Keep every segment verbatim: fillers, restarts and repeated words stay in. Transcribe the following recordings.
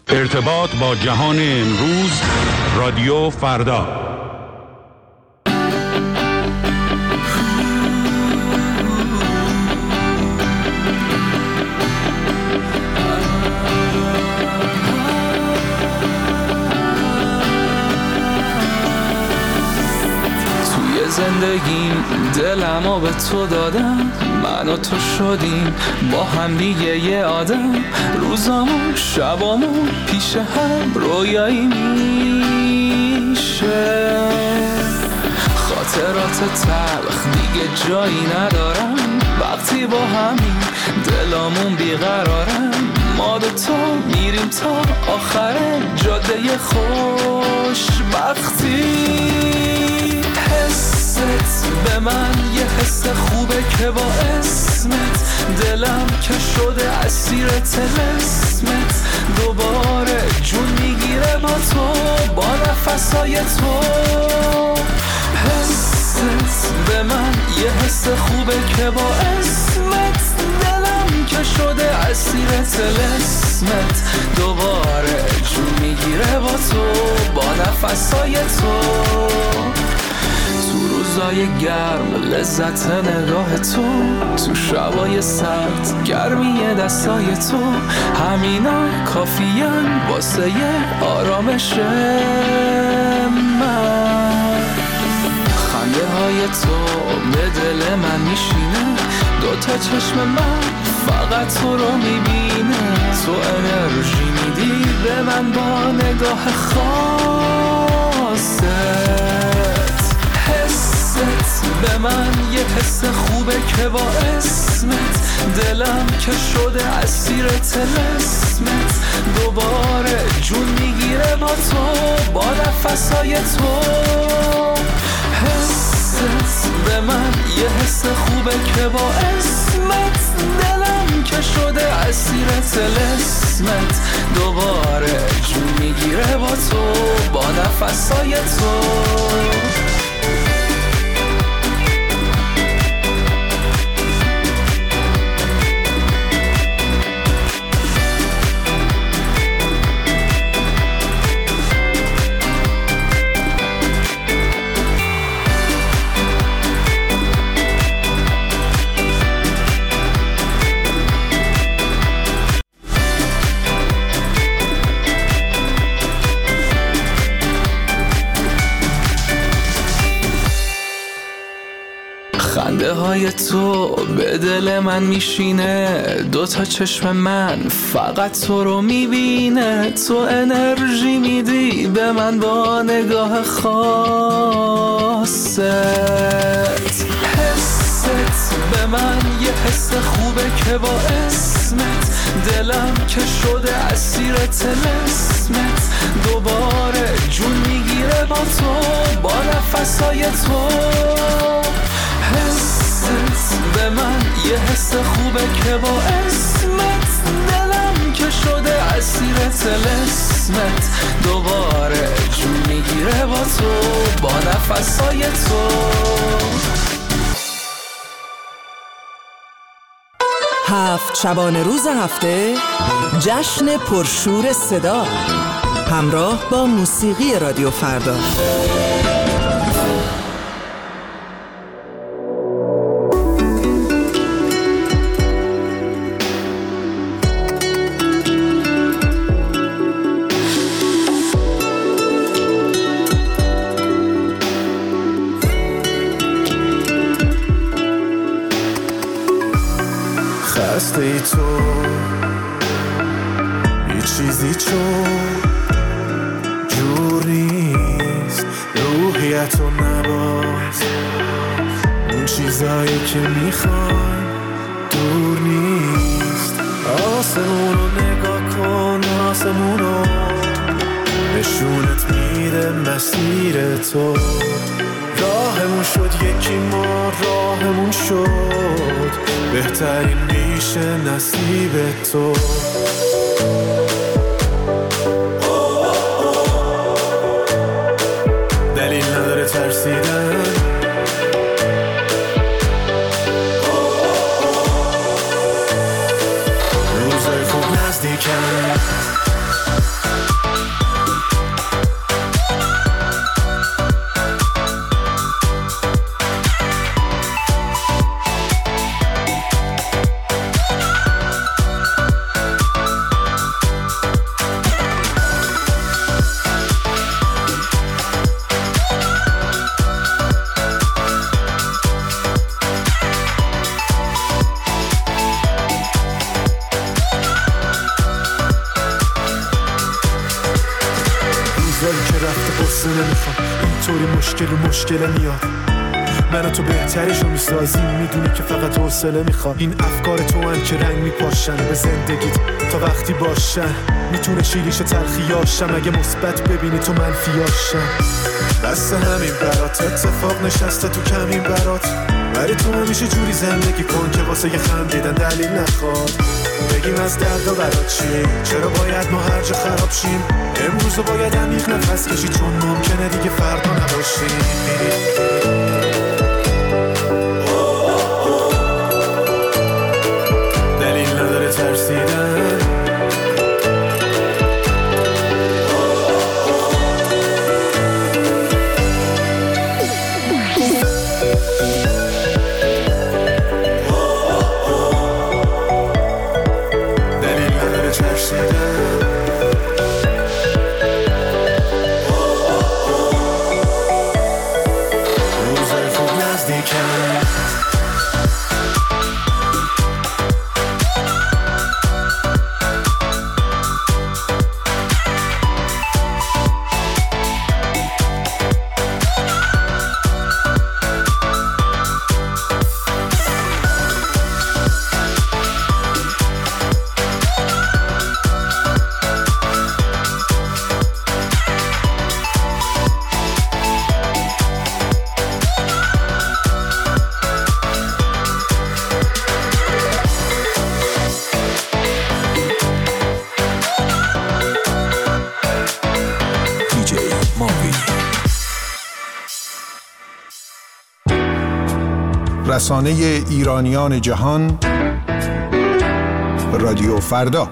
ارتباط با جهان امروز، رادیو فردا. زندگیم دلمو به تو دادم، من و تو شدیم با هم دیگه یه آدم. روزامون شبامون پیش هم رویایی میشه، خاطرات تلخ دیگه جایی ندارم. وقتی با همین دلامون بیقرارم، ما دوتا میریم تا آخر جاده خوشبختی. حست به من یه حس خوبه که با اسمت دلم که شده اسیر طلسمت، دوباره جون میگیره با تو، با نفسای تو. حست به من یه حس خوبه که با اسمت دلم که شده اسیر طلسمت، دوباره جون میگیره با تو، با نفسای تو. تو روزای گرم لذت نگاه تو، تو شبای سرد گرمی دستای تو، همینا کافیان واسه یه آرامش من. خنده های تو به دل من میشینه، دوتا چشم من فقط تو رو میبینه. تو انرژی میدی به من با نگاه خاصت. حست به من یه حس خوبه که با اسمت دلم که شده اسیر طلسمت، دوباره جون میگیره با تو، با نفسای تو. حست به من یه حس خوبه که با اسمت دلم که شده اسیر طلسمت، دوباره جون میگیره با تو، با نفسای تو. خنده های تو به دل من میشینه، دوتا چشم من فقط تو رو میبینه. تو انرژی میدی به من با نگاه خاصت. حست به من یه حس خوبه که با اسمت دلم که شده اسیر طلسمت، دوباره جون میگیره با تو، با نفسای تو. حست به من یه حس خوبه که با اسمت دلم که شده اسیر طلسمت، دوباره جون میگیره با تو، با نفسای تو. هفت شبانه روز هفته، جشن پرشور صدا، همراه با موسیقی رادیو فردا. خسته ای تو یه چیزی چون جور نیست، روحیتو نباز، اون چیزایی که میخوای دور نیست. آسمونو نگاه کن، آسمونو نشونت میده مسیر تو. راهمون شد یکی، ما راهمون شد، بهترین میشه نصیب تو. دلیل نداره ترسیدن، روزای خوب نزدیکن. روزه نمیخوام اینطوری مشکل و مشکل میاد. من و تو بهتریشو میسازیم، میدونی که فقط حوصله میخواد. این افکار تو هم که رنگ میپاشن به زندگیت تا وقتی باشن. میتونه شیریش تلخیاشم اگه مثبت ببینی تو منفیاشم. بس همین برات اتفاق نشسته تو کمین برات، ولی تو همیشه جوری زندگی کن که واسه یه خندیدن دلیل نخواد. بگیم از درد و برات چی، چرا باید ما هر جا خراب شیم. امروز باید عمیق نفس کشی چون ممکنه دیگه فردا نباشیم. دلیل نداره ترسیدن، رسانه ایرانیان جهان، رادیو فردا.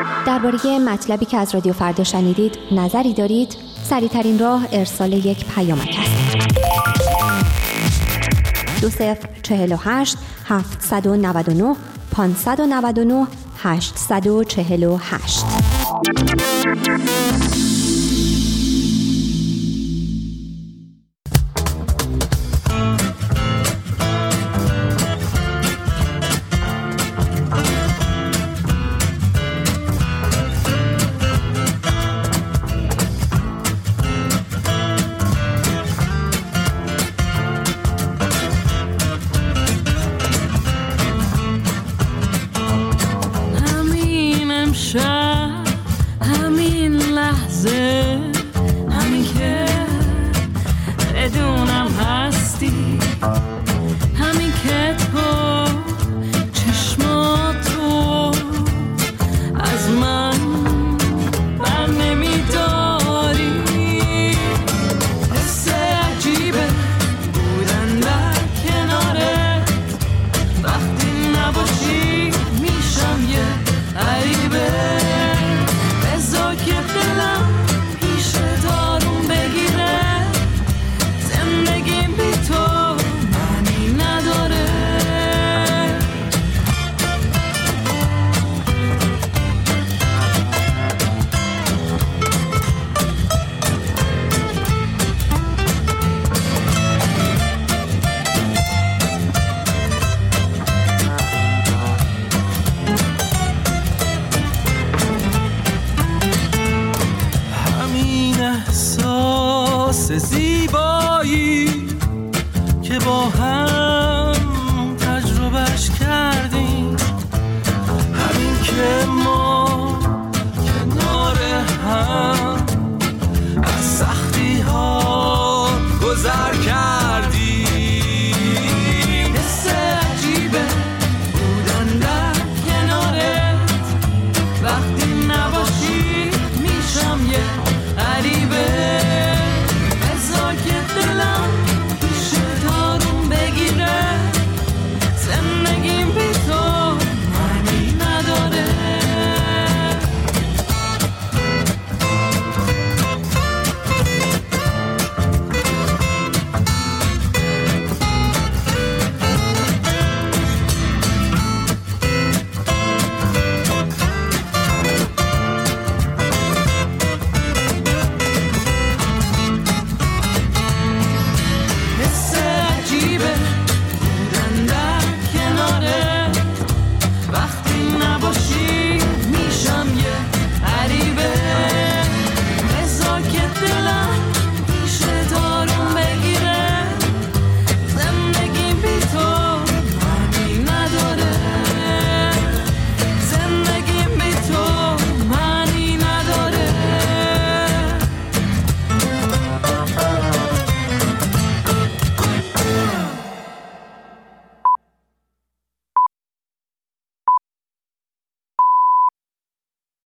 درباره مطلبی که از رادیو فردا شنیدید نظری دارید؟ سریع‌ترین راه ارسال یک پیامک است. دو صفر چهل و هشت هفتصد و نود و نه پانصد و نود و نه هشتصد و چهل و هشت. همین لحظه، همین که بدونم هستی، همین که تو چشماتو از من بر نمیداری. حس عجیبه بودن در کنارت، وقتی نباشی میشم یه غریبه. بذار که دلم پیش دارون بگیره، زندگیم بی تو معنی نداره. احساس زیبایی که با هم تجربهش کردیم، همین که ما کنار هم از سختی ها گذر کردیم. حس عجیبه بودن در کنارت، وقتی نباشی میشم یه